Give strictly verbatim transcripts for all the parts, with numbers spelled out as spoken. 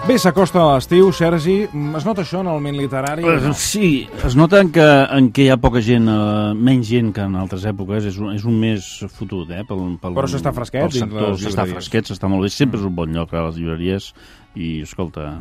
Bé, s'acosta l'estiu, Sergi. Es nota això en el ment literari? No? Sí, es nota en que, en què hi ha poca gent, eh, menys gent que en altres èpoques. És un, és un mes fotut, eh? Pel, pel, Però s'està fresquet dins les llibreries. S'està fresquet, s'està molt bé. Sempre és un bon lloc a les llibreries. I, escolta,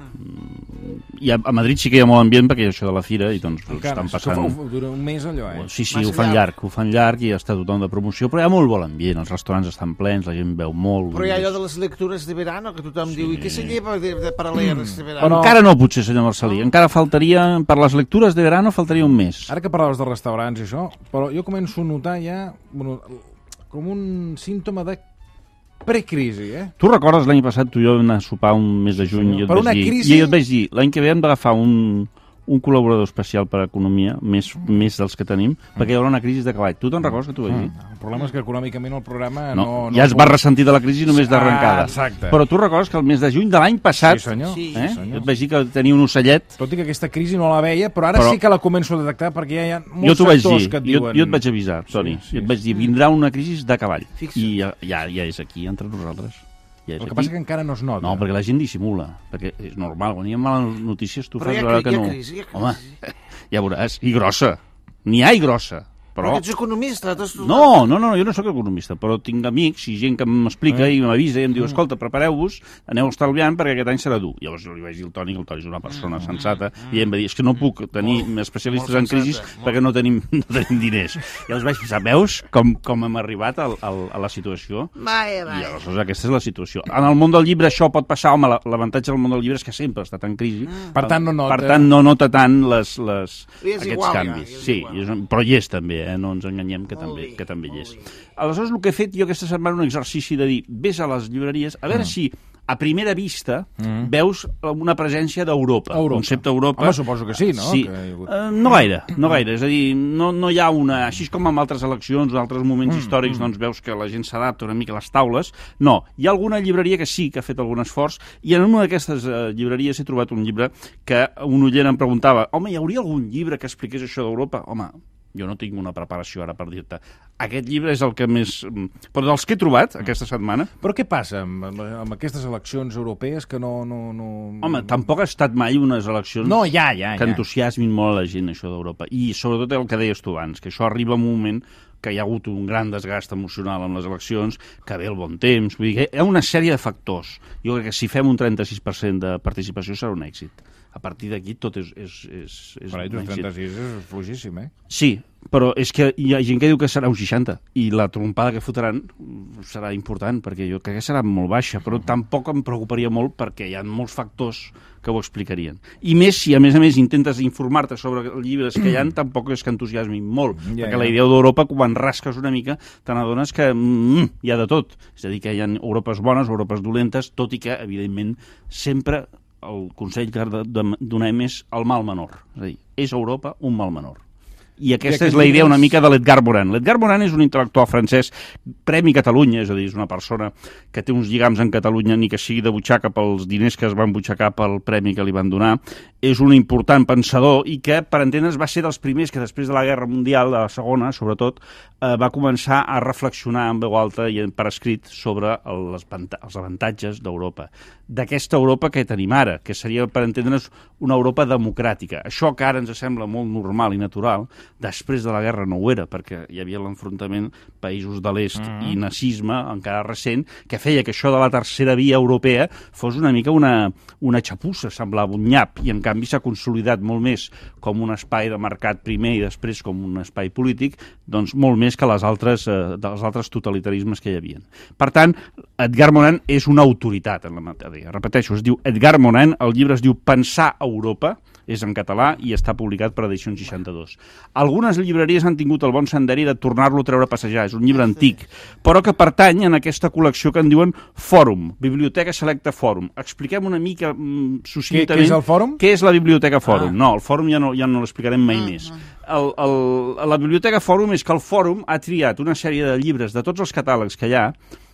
i a, a Madrid sí que hi ha molt ambient perquè hi ha això de la fira i doncs encara, estan passant... Ho, dura un mes allò, eh? Sí, sí, ho fan llarg, ho fan llarg i està tothom de promoció, però hi ha molt bon ambient, els restaurants estan plens, la gent veu molt... Però hi ha allò de les lectures de verano, que tothom sí. diu, i què se lleva de, de para leer este verano? Però... Encara no, potser, senyor Marcelí, encara faltaria, per les lectures de verano, faltaria un mes. Ara que parlaves de restaurants i això, però jo començo a notar ja bueno, com un símptoma de precrisi, eh? Tu recordes l'any passat, tu i jo vam anar a sopar un mes de juny sí, i, et vaig dir, crisi... i et vaig dir, l'any que ve hem d'agafar un, un col·laborador especial per a economia, més, més dels que tenim, mm. perquè hi haurà una crisi de cavall. Tu te'n recordes que t'ho vaig dir? Mm. El problema és que econòmicament el programa no, no... no ja es va ressentir de la crisi només d'arrencada. Ah, exacte. Però tu recordes que el mes de juny de l'any passat... Sí, senyor. Eh? Sí, senyor. Jo et vaig dir que tenia un ocellet... Tot i que aquesta crisi no la veia, però ara però... sí que la començo a detectar perquè ja hi ha molts sectors dir, que et diuen... Jo, jo et vaig avisar, Toni. Sí, sí, jo et vaig dir, vindrà una crisi de cavall. Fixa. I ja, ja, ja és aquí, entre nosaltres. Ja el que passa que encara no es nota. No, perquè la gent dissimula, perquè és normal, quan hi ha males notícies tu però fas ja, veure que ja no... Crisi, ja Home, ja veuràs, i grossa, n'hi ha i grossa. Però... però que ets economista. No, no, no, jo no sóc economista, però tinc amics i gent que m'explica eh? i m'avisa i em diu, escolta, prepareu-vos, aneu estalviant perquè aquest any serà dur. Llavors jo li vaig dir al Toni, que el Toni és una persona sensata, i em va dir, és que no puc tenir molt, especialistes molt en crisis molt. perquè no tenim, no tenim diners. I llavors vaig pensar, veus com, com hem arribat al, al, a la situació? Vaja, vaja. I llavors aquesta és la situació. En el món del llibre això pot passar, home, l'avantatge del món del llibre és que sempre ha estat en crisi. Mm. Per tant, no nota. Per tant, no nota tant les, les, aquests igual, canvis. Ja, sí, és, però hi és també, eh? No ens enganyem que també, que també hi és. Aleshores, el que he fet jo aquesta setmana un exercici de dir, vés a les llibreries, a veure mm. si a primera vista mm. veus una presència d'Europa. Europa. Concepte Europa. Home, suposo que sí, no? Sí. Que... Uh, no gaire, no gaire. És a dir, no, no hi ha una... Així com en altres eleccions o altres moments mm. històrics, mm. doncs veus que la gent s'adapta una mica a les taules. No, hi ha alguna llibreria que sí que ha fet algun esforç, i en una d'aquestes uh, llibreries he trobat un llibre que un oient em preguntava, home, hi hauria algun llibre que expliqués això d'Europa? Home, jo no tinc una preparació ara per dir-te. Aquest llibre és el que més... Però dels que he trobat aquesta setmana... Però què passa amb, amb aquestes eleccions europees que no... no, no... Home, tampoc ha estat mai unes eleccions no, ja, ja, que ja. entusiasmin molt a la gent, això d'Europa. I sobretot el que deies tu abans, que això arriba en un moment que hi ha hagut un gran desgast emocional amb les eleccions, que ve el bon temps... Vull dir que hi ha una sèrie de factors. Jo crec que si fem un trenta-sis per cent de participació serà un èxit. A partir d'aquí tot és, és, és, és per un trenta-sis és fluixíssim, eh? Sí, però és que hi ha gent que diu que serà un seixanta, i la trompada que fotran serà important, perquè jo crec que serà molt baixa, però tampoc em preocuparia molt perquè hi ha molts factors que ho explicarien. I més si, a més a més, intentes informar-te sobre els llibres que hi ha, tampoc és que entusiasmin molt, yeah, perquè yeah. la idea d'Europa, quan rasques una mica, te n'adones que mm, hi ha de tot. És a dir, que hi ha Europes bones, Europes dolentes, tot i que, evidentment, sempre el consell que donem és el mal menor. És a dir, és Europa un mal menor. I aquesta I és la idea una mica de l'Edgar Morin. L'Edgar Morin és un intel·lectual francès, Premi Catalunya, és a dir, és una persona que té uns lligams en Catalunya, ni que sigui de butxaca pels diners que es van butxacar pel premi que li van donar. És un important pensador i que, per entendre's, va ser dels primers que després de la Guerra Mundial, de la Segona, sobretot, eh, va començar a reflexionar en veu alta i per escrit sobre els, els avantatges d'Europa. D'aquesta Europa que tenim ara, que seria, per entendre's, una Europa democràtica. Això que ara ens sembla molt normal i natural, després de la guerra no ho era, perquè hi havia l'enfrontament països de l'est mm. i nazisme encara recent, que feia que això de la tercera via europea fos una mica una, una xapussa, semblava un nyap, i en canvi s'ha consolidat molt més com un espai de mercat primer i després com un espai polític, doncs molt més que les altres, eh, dels altres totalitarismes que hi havia. Per tant, Edgar Morin és una autoritat en la matèria. Repeteixo, es diu Edgar Morin, el llibre es diu Pensar Europa, és en català i està publicat per Edicions seixanta-dos. Algunes llibreries han tingut el bon senderi de tornar-lo a treure a passejar, és un llibre antic, però que pertany en aquesta col·lecció que en diuen Fòrum, Biblioteca Selecta Fòrum. Expliquem una mica mm, succintament... Què és el Fòrum? Què és la Biblioteca Fòrum? Ah. No, el Fòrum ja no, ja no l'explicarem mai ah, més. El, el, la Biblioteca Fòrum és que el Fòrum ha triat una sèrie de llibres de tots els catàlegs que hi ha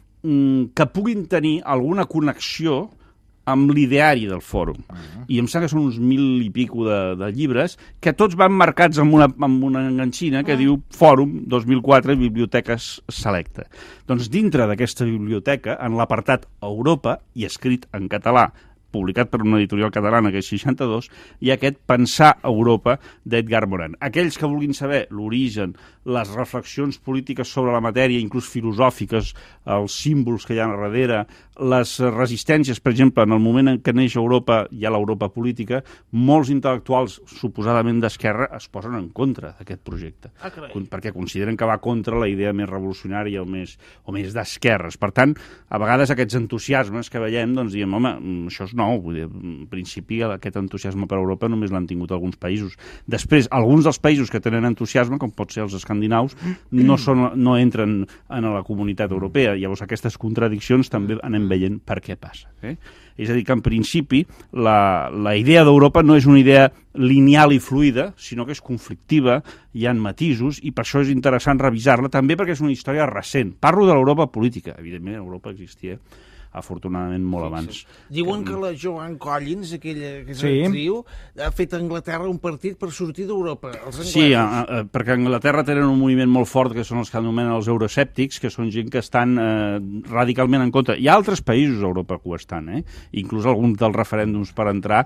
mm, que puguin tenir alguna connexió amb l'ideari del fòrum. Uh-huh. I em sembla que són uns mil i pico de, de llibres que tots van marcats amb una, amb una enganxina que uh-huh. diu Fòrum dos mil quatre Biblioteques Selecta. Doncs dintre d'aquesta biblioteca, en l'apartat Europa, i escrit en català publicat per una editorial catalana, que és seixanta-dos, i aquest Pensar Europa, d'Edgar Morin. Aquells que vulguin saber l'origen, les reflexions polítiques sobre la matèria, inclús filosòfiques, els símbols que hi ha a darrere, les resistències, per exemple, en el moment en què neix Europa, hi ha l'Europa política, molts intel·lectuals, suposadament d'esquerra, es posen en contra d'aquest projecte, Ah, carai. perquè consideren que va contra la idea més revolucionària o més, o més d'esquerres. Per tant, a vegades aquests entusiasmes que veiem, doncs diem, home, això és nou. Vull dir, en principi, aquest entusiasme per Europa només l'han tingut alguns països. Després, alguns dels països que tenen entusiasme, com pot ser els escandinaus, no, són, no entren en la comunitat europea. Llavors, aquestes contradiccions també anem veient per què passa. Eh? És a dir, que en principi la, la idea d'Europa no és una idea lineal i fluida, sinó que és conflictiva, hi ha matisos, i per això és interessant revisar-la, també perquè és una història recent. Parlo de l'Europa política. Evidentment, Europa existia afortunadament molt abans. Diuen que la Joan Collins, aquella que és Sí. actriu, ha fet a Anglaterra un partit per sortir d'Europa. Els anglesos. Sí, a, a, perquè a Anglaterra tenen un moviment molt fort, que són els que anomenen els euroscèptics, que són gent que estan eh, radicalment en contra. Hi ha altres països a Europa que ho estan, eh? Inclús alguns dels referèndums per entrar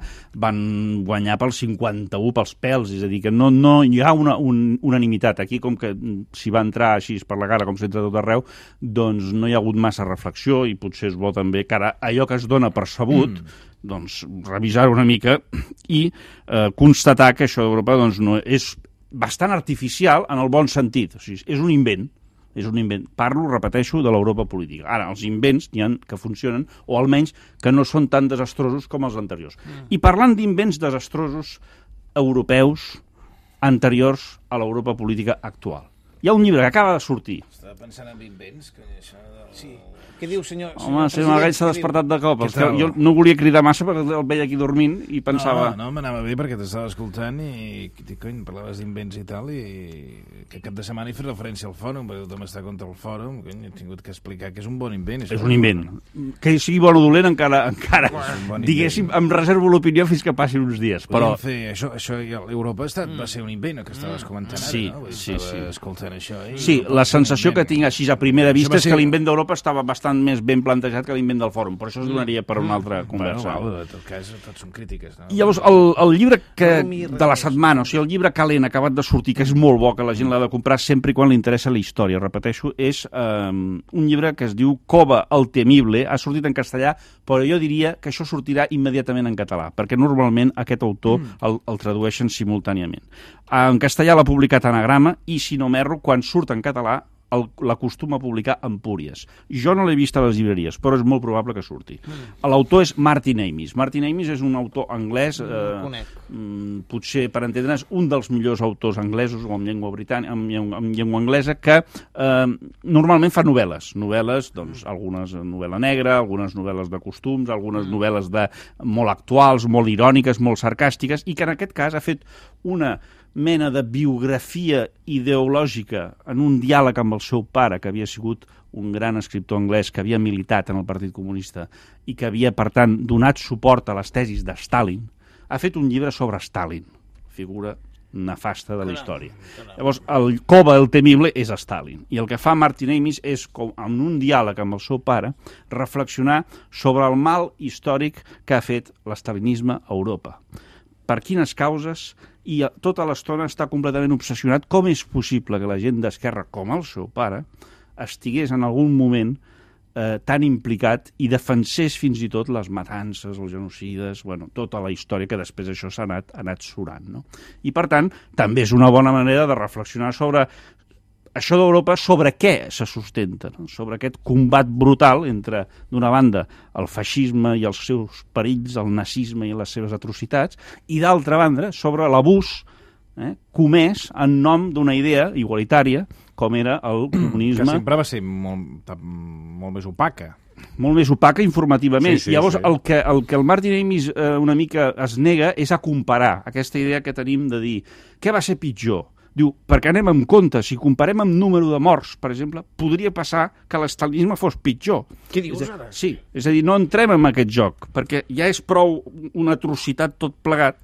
van guanyar pel cinquanta-u pels pèls, és a dir, que no, no hi ha una un, unanimitat. Aquí, com que s'hi va entrar així per la cara, com s'entra tot arreu, doncs no hi ha hagut massa reflexió, i potser és bo també que ara allò que es dona per sabut, mm. doncs revisar una mica i eh, constatar que això d'Europa doncs, no és bastant artificial en el bon sentit. O sigui, és un invent. És un invent. Parlo, repeteixo, de l'Europa política. Ara, els invents n'hi ha que funcionen, o almenys que no són tan desastrosos com els anteriors. Mm. I parlant d'invents desastrosos europeus anteriors a l'Europa política actual. Hi ha un llibre que acaba de sortir. Estava pensant en invents, que això... De... Sí. Què diu, senyor? Home, senyor senyor Maragall s'ha despertat de cop. Què És que tal? jo no volia cridar massa perquè el veia aquí dormint i pensava... No, no, m'anava bé perquè t'estava escoltant i, i cony, parlaves d'invents i tal, i que cap de setmana he fet referència al fòrum, perquè tothom està contra el fòrum, cony, he tingut que explicar que és un bon invent. És un invent. Que sigui bon o dolent encara, encara bon diguéssim, em reservo l'opinió fins que passin uns dies. Però Podríem fer això, això ja, l'Europa ha estat, va ser un invent, el que estaves comentant ara, Sí, no? Vull dir, sí, estava sí. escoltant això. I... sí, la sensació que tinc així a primera vista va és ser- que l'invent d'Europa estava bastant més ben plantejat que l'invent del fòrum, però això es donaria per una altra Bueno, conversa. val, en tot cas, tots són crítiques. No? I llavors, el, el llibre que, Romy de la Reyes. setmana, o sigui, el llibre calent acabat de sortir, que és molt bo, que la gent l'ha de comprar sempre i quan li interessa la història, repeteixo, és eh, un llibre que es diu Cova el temible, ha sortit en castellà, però jo diria que això sortirà immediatament en català, perquè normalment aquest autor el, el tradueixen simultàniament. En castellà l'ha publicat Anagrama, i si no m'erro, quan surt en català, el, l'acostuma a publicar Empúries. Jo no l'he vist a les llibreries, però és molt probable que surti. Mm. L'autor és Martin Amis. Martin Amis és un autor anglès, No el eh, conec. mm, potser, per entendre's, un dels millors autors anglesos, o amb llengua britànica, amb, llengua, amb llengua anglesa, que eh, normalment fa novel·les. Novel·les, doncs, algunes novel·la negra, algunes novel·les de costums, algunes novel·les de, molt actuals, molt iròniques, molt sarcàstiques, i que en aquest cas ha fet una mena de biografia ideològica en un diàleg amb el seu pare, que havia sigut un gran escriptor anglès, que havia militat en el Partit Comunista i que havia, per tant, donat suport a les tesis de Stalin. Ha fet un llibre sobre Stalin, figura nefasta de la història. Llavors, el Cova, el temible, és Stalin. I el que fa Martin Amis és, com en un diàleg amb el seu pare, reflexionar sobre el mal històric que ha fet l'estalinisme a Europa. Per quines causes, i tota l'estona està completament obsessionat com és possible que la gent d'esquerra, com el seu pare, estigués en algun moment eh, tan implicat i defensés fins i tot les matances, els genocides, bueno, tota la història que després això s'ha anat, ha anat surant. No? I, per tant, també és una bona manera de reflexionar sobre això d'Europa, sobre què se sustenta, no? Sobre aquest combat brutal entre, d'una banda, el feixisme i els seus perills, el nazisme i les seves atrocitats, i d'altra banda, sobre l'abús eh, comès en nom d'una idea igualitària, com era el comunisme. Que sempre va ser molt, molt més opaca. Molt més opaca informativament. Sí, sí, Llavors, sí. El, que, el que el Martin Amis eh, una mica es nega és a comparar aquesta idea que tenim de dir què va ser pitjor. Diu, perquè anem amb compte, si comparem amb número de morts, per exemple, podria passar que l'estalinisme fos pitjor. Què dius És a, ara? sí, és a dir, no entrem en aquest joc, perquè ja és prou una atrocitat tot plegat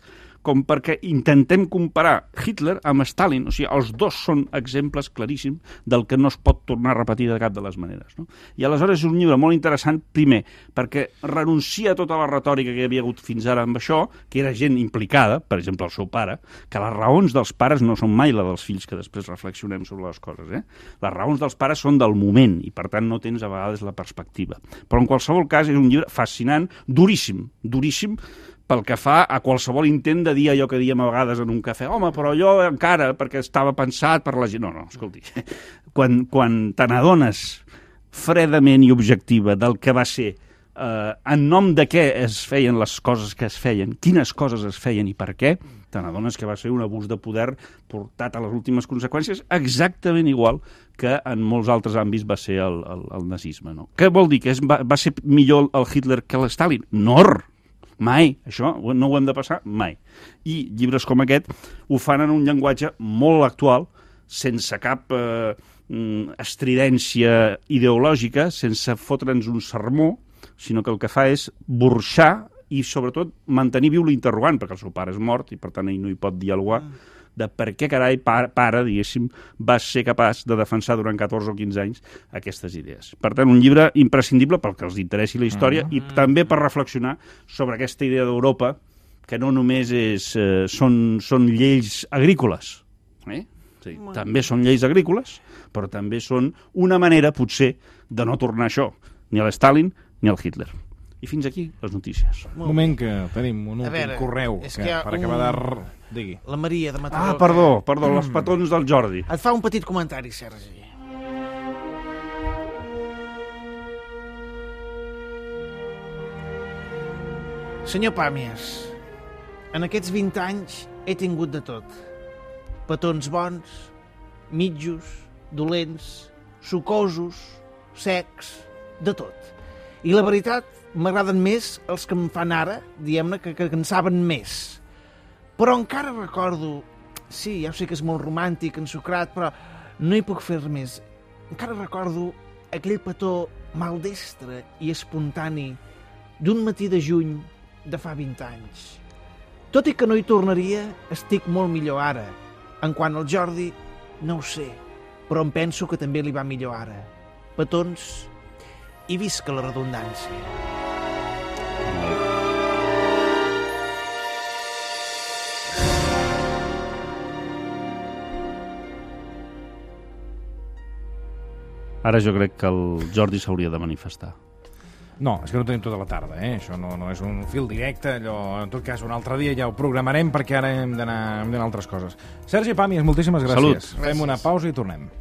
com perquè intentem comparar Hitler amb Stalin. O sigui, els dos són exemples claríssims del que no es pot tornar a repetir de cap de les maneres. No? I aleshores és un llibre molt interessant, primer, perquè renuncia a tota la retòrica que hi havia hagut fins ara amb això, que era gent implicada, per exemple, el seu pare, que les raons dels pares no són mai la dels fills, que després reflexionem sobre les coses. Eh? Les raons dels pares són del moment, i per tant no tens a vegades la perspectiva. Però en qualsevol cas és un llibre fascinant, duríssim, duríssim, pel que fa a qualsevol intent de dir allò que diem a vegades en un cafè. Home, però allò encara, perquè estava pensat per la gent... No, no, escolti, quan, quan te n'adones fredament i objectiva del que va ser, eh, en nom de què es feien les coses que es feien, quines coses es feien i per què, te n'adones que va ser un abús de poder portat a les últimes conseqüències exactament igual que en molts altres àmbits va ser el, el, el nazisme. No? Què vol dir? Que és, va, va ser millor el Hitler que l'Stalin? No! Mai. Això no ho hem de passar mai. I llibres com aquest ho fan en un llenguatge molt actual, sense cap eh, estridència ideològica, sense fotre'ns un sermó, sinó que el que fa és burxar i, sobretot, mantenir viu l'interrogant, perquè el seu pare és mort i, per tant, ell no hi pot dialogar, de per què, carai, pare, pare, diguéssim, va ser capaç de defensar durant catorze o quinze anys aquestes idees. Per tant, un llibre imprescindible pel que els interessi la història mm -hmm. i també per reflexionar sobre aquesta idea d'Europa, que no només és, eh, són, són lleis agrícoles, eh? Sí, mm. també són lleis agrícoles, però també són una manera, potser, de no tornar a això, ni a l'Stalin ni al Hitler. I fins aquí les notícies. Un moment que tenim un últim veure, correu que, que per acabar un... de... Digui. La Maria de Mataró. Ah, perdó, perdó, mm. les petons del Jordi. Et fa un petit comentari, Sergi. Senyor Pàmies, en aquests vint anys he tingut de tot. Petons bons, mitjos, dolents, sucosos, secs, de tot. I la veritat, m'agraden més els que em fan ara, diguem-ne, que, que en saben més. Però encara recordo... Sí, ja sé que és molt romàntic, ensucrat, però no hi puc fer res més. Encara recordo aquell petó maldestre i espontani d'un matí de juny de fa vint anys. Tot i que no hi tornaria, estic molt millor ara. En quant al Jordi, no ho sé, però em penso que també li va millor ara. Petons, i visca la redundància. Ara jo crec que el Jordi s'hauria de manifestar. No, és que no tenim tota la tarda, eh? Això no, no és un fil directe, allò, en tot cas, un altre dia ja ho programarem perquè ara hem d'anar a altres coses. Sergi Pàmies, moltíssimes gràcies. Salut. Fem una pausa i tornem.